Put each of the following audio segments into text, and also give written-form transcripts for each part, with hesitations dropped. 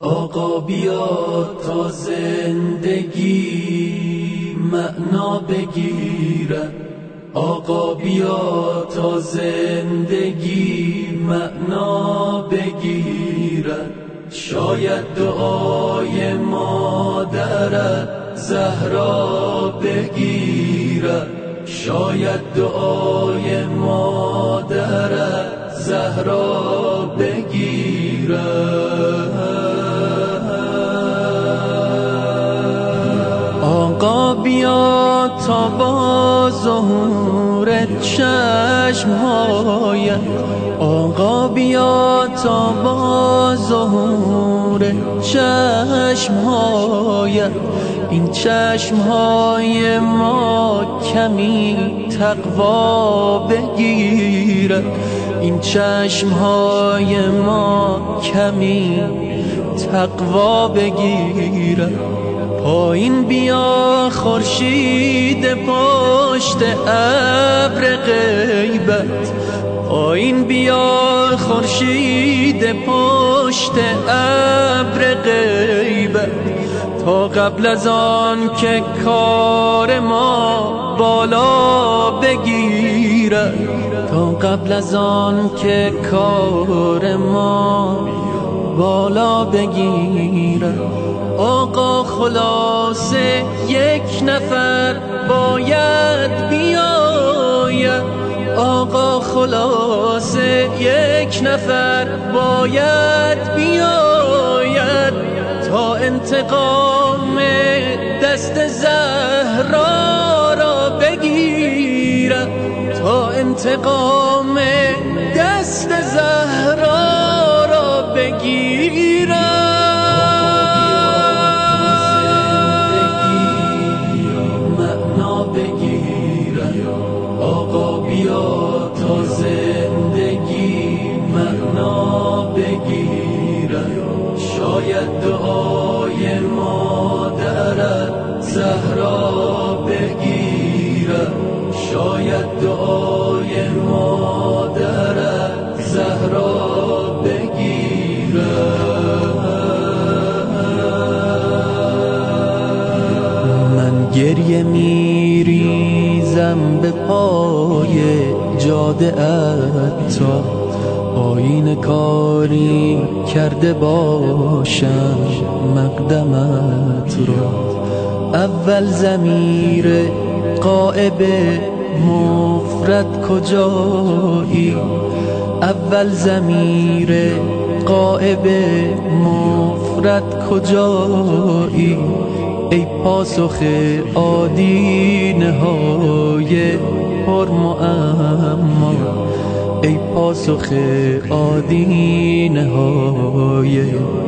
آقا بیا تا زندگی معنا بگیرد. آقا بیا تا زندگی معنا بگیرد. شاید دعای مادرت زهرا بگیرد. شاید دعای مادرت زهرا بگیرد. آقا بیا تا با ظهور چشم‌هایت، آقا بیا تا با ظهور چشم‌هایت این چشم‌های ما کمی تقوا بگیرد. این چشم‌های ما کمی تقوا بگیرد. پایین بیا خورشید پشت ابر غیبت، پایین بیا خورشید پشت ابر غیبت، تا قبل از آن که کار ما بالا بگیرد، تا قبل از آن که کار ما بالا بگیرد. آقا خلاصه یک نفر باید بیاید، آقا خلاصه یک نفر باید بیاید، تا انتقام دست زهرا را بگیرد، تا انتقام دست زهرا را بگیرد. آقا بیا تا زندگی معنا بگیرد. شاید دعای مادرت زهرا بگیرد. شاید دعای مادرت زهرا بگیرد. من گریه میریزم به پای جاده تا آیین کاری کرده باشم مقدمت را. اول ضمیر غائب مفرد کجایی، اول ضمیر غائب مفرد کجایی، ای پاسخ آدینه های پرمعما، ای پاسخ آدینه های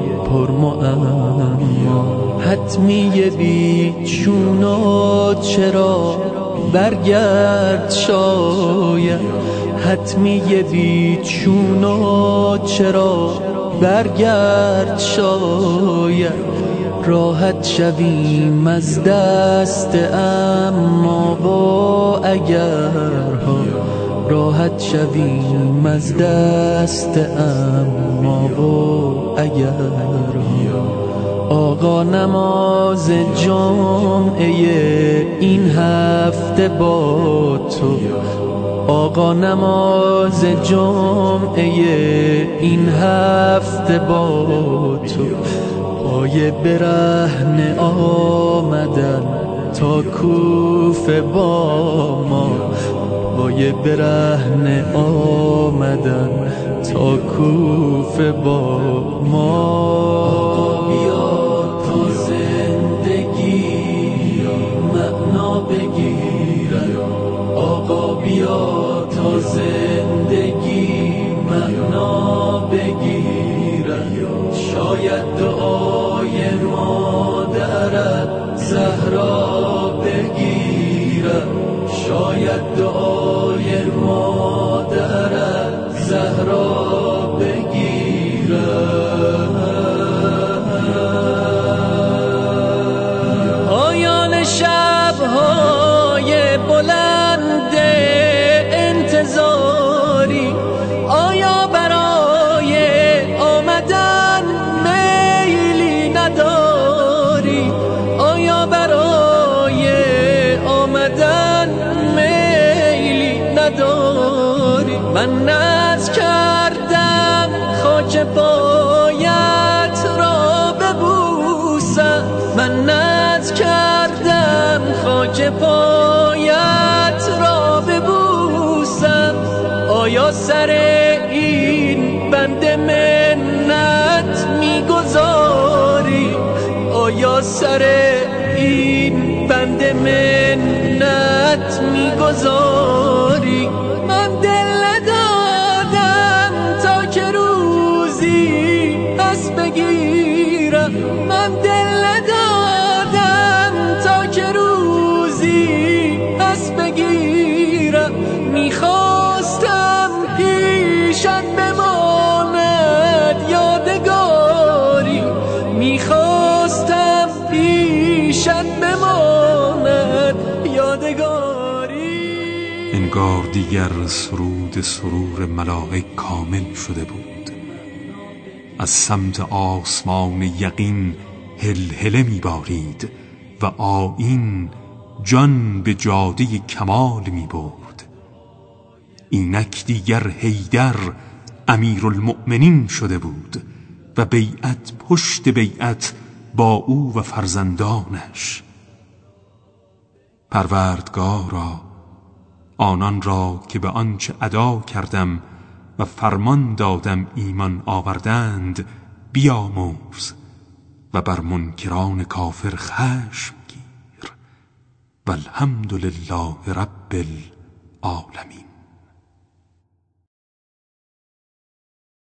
پرمعما. حتمی بیچون و چرا برگرد شاید، حتمی بیچون و چرا برگرد شاید، راحت شویم از دست اما با اگرها، راحت شویم از دست اما با اگرها. آقا نماز جمعه این هفته با تو، آقا نماز جمعه این هفته با تو، پای برهنه آمدن تا کوفه با ما، پای برهنه آمدن تا کوفه با ما. آقا بیا تا زندگی معنا بگیرد. آقا بیا تا زندگی معنا بگیرد. شاید دعای مادرت زهرا بگیرد. شاید دعای مادرت زهرا بگیرد. آیان شب‌های بلند انتظاری، آیا برای آمدن میل من نذر کردم خاک پایت را ببوسم، من نذر کردم خاک پایت را ببوسم. آیا سر این بند منت میگذاری؟ آیا سر این بند منت میگذاری؟ من دل دادم تا که روزی پس بگیرم، من دل دادم تا که روزی پس بگیرم. میخواستم پیشت بماند یادگاری، میخواستم پیشت بماند یادگاری. انگار دیگر سرور ملائک کامل شده بود. از سمت آسمان یقین هلهله میبارید و آیین جان به جاده کمال میبرد. اینک دیگر حیدر امیرالمؤمنین شده بود و بیعت پشت بیعت با او و فرزندانش. پروردگارا، آنان را که به آنچه ادا کردم و فرمان دادم ایمان آوردند بیامرز و بر منکران کافر خشم گیر. والحمدلله رب العالمین.